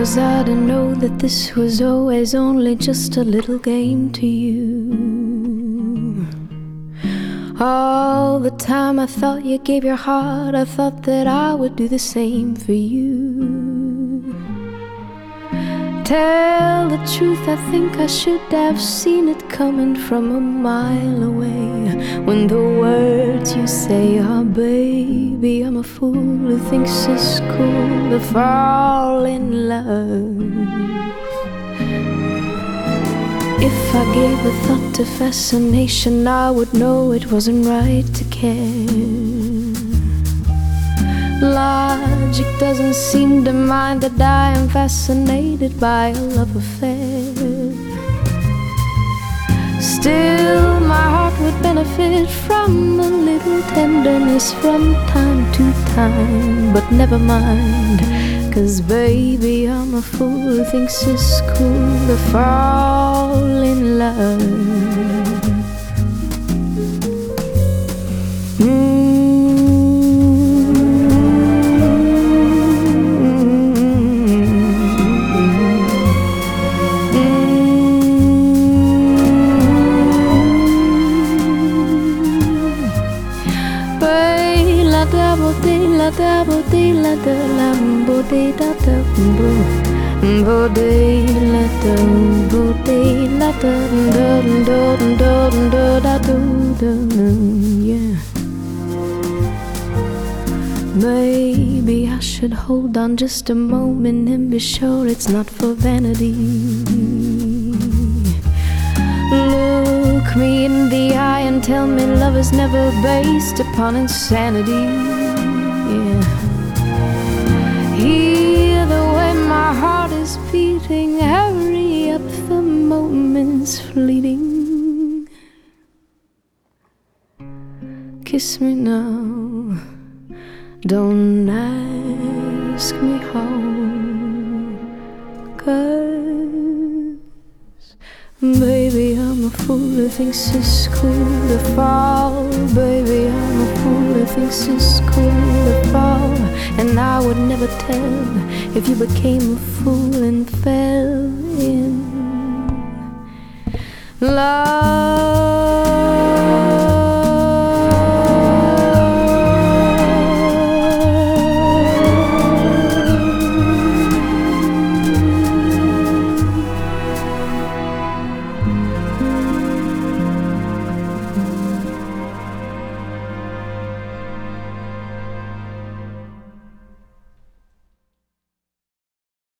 was I to know that this was always only just a little game to you? All the time I thought you gave your heart, I thought that I would do the same for you. Tell the truth, I think I should have seen it coming from a mile away. When the words you say are, baby, I'm a fool who thinks it's cool to fall in love. If I gave a thought to fascination, I would know it wasn't right to care. Logic doesn't seem to mind that I am fascinated by a love affair. Still, my heart would benefit from a little tenderness from time to time. But never mind, 'cause baby, I'm a fool who thinks it's cool to fall in love. La da bo de la da la bo de da da bo de la da bo de la da da da da da da, yeah. Maybe I should hold on just a moment and be sure it's not for vanity. Look me in the eye and tell me love is never based upon insanity. Yeah. Hear the way my heart is beating, hurry up, the moment's fleeting. Kiss me now, don't ask me how, 'cause baby, I'm a fool who thinks it's cool to fall. Baby, I'm a fool who thinks it's cool to fall. And I would never tell if you became a fool and fell in love.